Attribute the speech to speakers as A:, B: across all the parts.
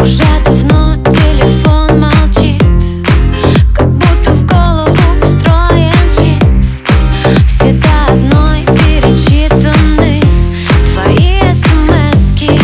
A: Уже давно телефон молчит, как будто в голову встроен чип. Все до одной перечитаны твои смски.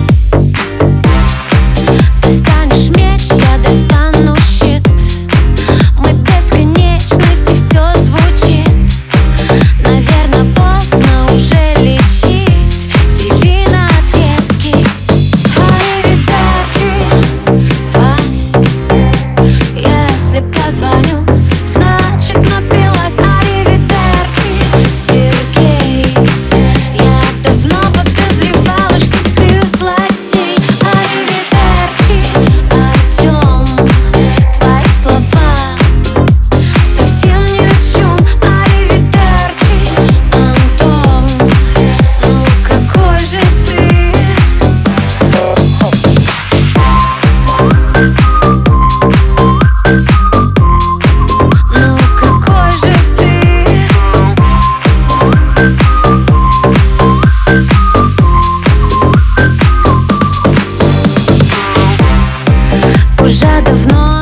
A: Ты станешь меч, я достану щит. Мы бесконечности, все звучит. Наверное, поздно уже лечить. Дели на отрезки. Аривидерчи, Вась. Если позвоню, значит напилась. Аривидерчи, Сергей. Я давно подозревала, что ты злодей. Аривидерчи, Артем. Твои слова совсем ни о чем. Аривидерчи, Антон. Ну какой же ты? Ну какой же ты? Уже давно